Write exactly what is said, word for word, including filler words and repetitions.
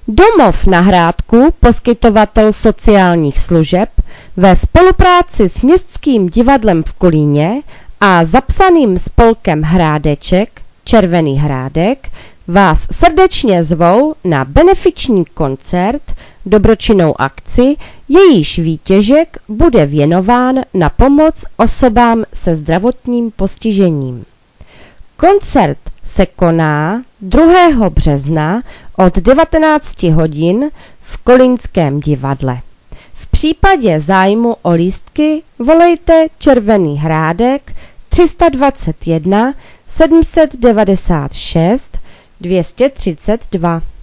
Domov na Hrádku, poskytovatel sociálních služeb, ve spolupráci s Městským divadlem v Kolíně a zapsaným spolkem Hrádeček, Červený Hrádek, vás srdečně zvou na benefiční koncert, dobročinnou akci, jejíž výtěžek bude věnován na pomoc osobám se zdravotním postižením. Koncert se koná druhého března od devatenácti hodin v Kolínském divadle. V případě zájmu o lístky volejte Červený Hrádek tři sta dvacet jedna sedm set devadesát šest dvě stě třicet dva.